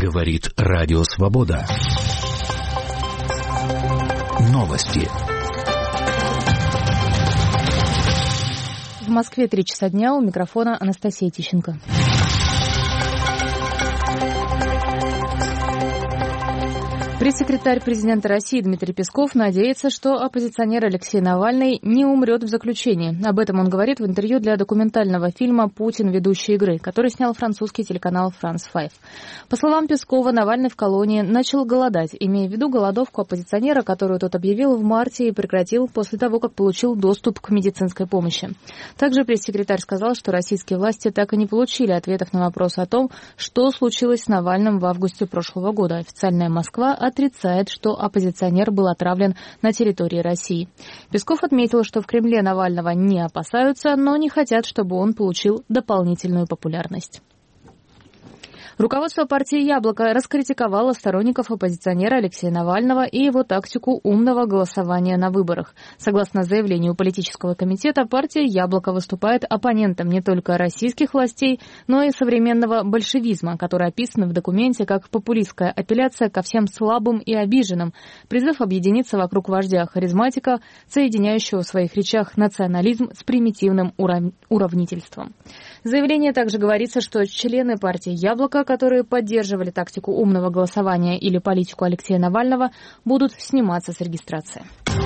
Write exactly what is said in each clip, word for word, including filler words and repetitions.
Говорит Радио Свобода. Новости. В Москве три часа дня, у микрофона Анастасия Тищенко. Пресс-секретарь президента России Дмитрий Песков надеется, что оппозиционер Алексей Навальный не умрет в заключении. Об этом он говорит в интервью для документального фильма «Путин. Ведущий игры», который снял французский телеканал «Франс пять». По словам Пескова, Навальный в колонии начал голодать, имея в виду голодовку оппозиционера, которую тот объявил в марте и прекратил после того, как получил доступ к медицинской помощи. Также пресс-секретарь сказал, что российские власти так и не получили ответов на вопрос о том, что случилось с Навальным в августе прошлого года. Официальная Москва отрицает, что оппозиционер был отравлен на территории России. Песков отметил, что в Кремле Навального не опасаются, но не хотят, чтобы он получил дополнительную популярность. Руководство партии «Яблоко» раскритиковало сторонников оппозиционера Алексея Навального и его тактику умного голосования на выборах. Согласно заявлению политического комитета, партия «Яблоко» выступает оппонентом не только российских властей, но и современного большевизма, который описан в документе как популистская апелляция ко всем слабым и обиженным, призыв объединиться вокруг вождя-харизматика, соединяющего в своих речах национализм с примитивным урав... уравнительством. В заявлении также говорится, что члены партии «Яблоко», которые поддерживали тактику умного голосования или политику Алексея Навального, будут сниматься с регистрации.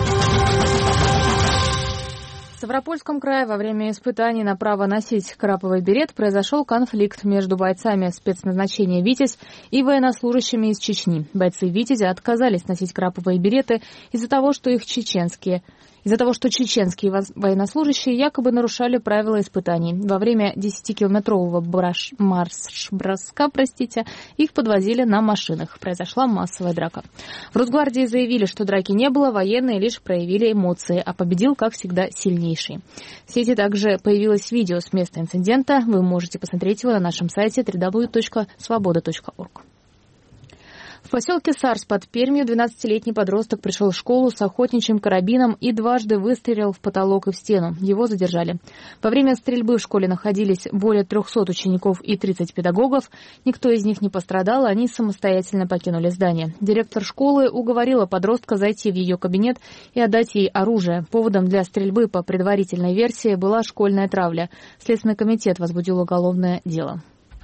В Ставропольском крае во время испытаний на право носить краповый берет произошел конфликт между бойцами спецназначения «Витязь» и военнослужащими из Чечни. Бойцы «Витязя» отказались носить краповые береты из-за того, что их чеченские Из-за того, что чеченские военнослужащие якобы нарушали правила испытаний. Во время десятикилометрового марш-броска, простите, их подвозили на машинах. Произошла массовая драка. В Росгвардии заявили, что драки не было, военные лишь проявили эмоции, а победил, как всегда, сильнейший. В сети также появилось видео с места инцидента. Вы можете посмотреть его на нашем сайте дабл ю дабл ю дабл ю точка свобода точка орг. В поселке Сарс под Пермью двенадцатилетний подросток пришел в школу с охотничьим карабином и дважды выстрелил в потолок и в стену. Его задержали. Во время стрельбы в школе находились более трехсот учеников и тридцать педагогов. Никто из них не пострадал, они самостоятельно покинули здание. Директор школы уговорила подростка зайти в ее кабинет и отдать ей оружие. Поводом для стрельбы по предварительной версии была школьная травля. Следственный комитет возбудил уголовное дело.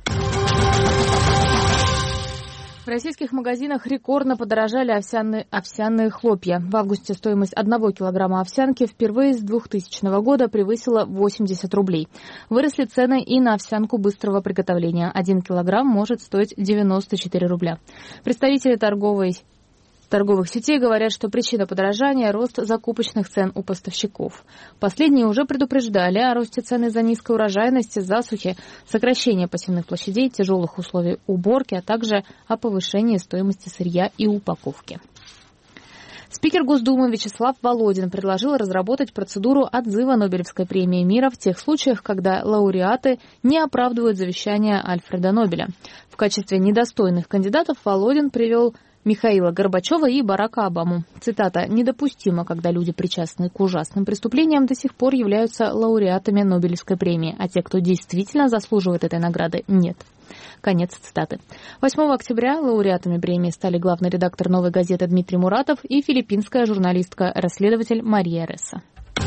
В российских магазинах рекордно подорожали овсяные, овсяные хлопья. В августе стоимость одного килограмма овсянки впервые с двухтысячного года превысила восемьдесят рублей. Выросли цены и на овсянку быстрого приготовления. Один килограмм может стоить девяносто четыре рубля. Представители торговой торговых сетей говорят, что причина подорожания – рост закупочных цен у поставщиков. Последние уже предупреждали о росте цен из-за низкой урожайности, засухи, сокращения посевных площадей, тяжелых условий уборки, а также о повышении стоимости сырья и упаковки. Спикер Госдумы Вячеслав Володин предложил разработать процедуру отзыва Нобелевской премии мира в тех случаях, когда лауреаты не оправдывают завещание Альфреда Нобеля. В качестве недостойных кандидатов Володин привел Михаила Горбачева и Барака Обаму. Цитата: «Недопустимо, когда люди, причастные к ужасным преступлениям, до сих пор являются лауреатами Нобелевской премии, а те, кто действительно заслуживает этой награды, нет». Конец цитаты. восьмого октября лауреатами премии стали главный редактор «Новой газеты» Дмитрий Муратов и филиппинская журналистка-расследователь Мария Ресса.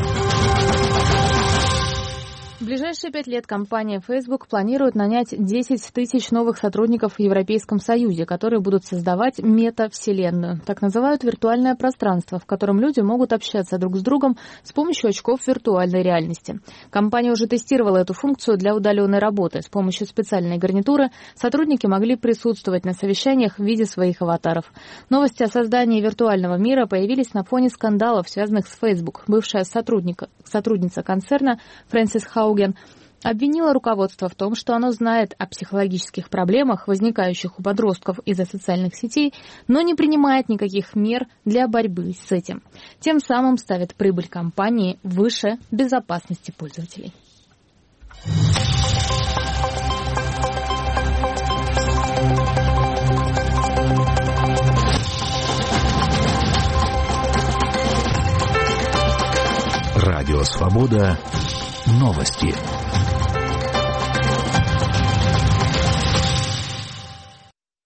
В ближайшие пять лет компания Facebook планирует нанять десять тысяч новых сотрудников в Европейском Союзе, которые будут создавать метавселенную. Так называют виртуальное пространство, в котором люди могут общаться друг с другом с помощью очков виртуальной реальности. Компания уже тестировала эту функцию для удаленной работы. С помощью специальной гарнитуры сотрудники могли присутствовать на совещаниях в виде своих аватаров. Новости о создании виртуального мира появились на фоне скандалов, связанных с Facebook. Бывшая сотрудница концерна Фрэнсис Хауген обвинила руководство в том, что оно знает о психологических проблемах, возникающих у подростков из-за социальных сетей, но не принимает никаких мер для борьбы с этим. Тем самым ставит прибыль компании выше безопасности пользователей. Радио Свобода. Новости.